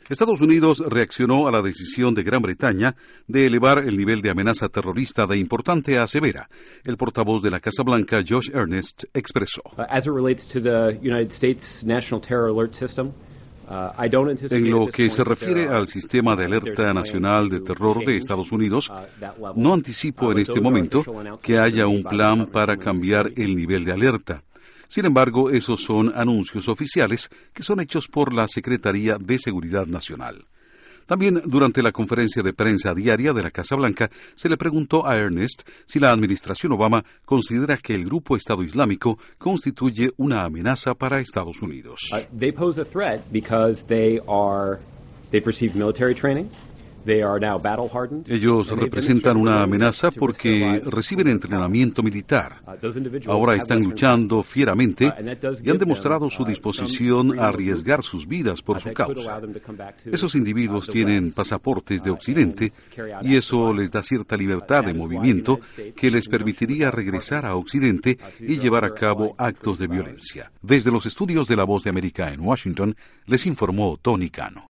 Estados Unidos reaccionó a la decisión de Gran Bretaña de elevar el nivel de amenaza terrorista de importante a severa. El portavoz de la Casa Blanca, Josh Earnest, expresó: en lo que se refiere al sistema de alerta nacional de terror de Estados Unidos, no anticipo en este momento que haya un plan para cambiar el nivel de alerta. Sin embargo, esos son anuncios oficiales que son hechos por la Secretaría de Seguridad Nacional. También durante la conferencia de prensa diaria de la Casa Blanca se le preguntó a Earnest si la administración Obama considera que el grupo Estado Islámico constituye una amenaza para Estados Unidos. They pose a threat because they've received military training. Ellos representan una amenaza porque reciben entrenamiento militar. Ahora están luchando fieramente y han demostrado su disposición a arriesgar sus vidas por su causa. Esos individuos tienen pasaportes de Occidente y eso les da cierta libertad de movimiento que les permitiría regresar a Occidente y llevar a cabo actos de violencia. Desde los estudios de La Voz de América en Washington, les informó Tony Cano.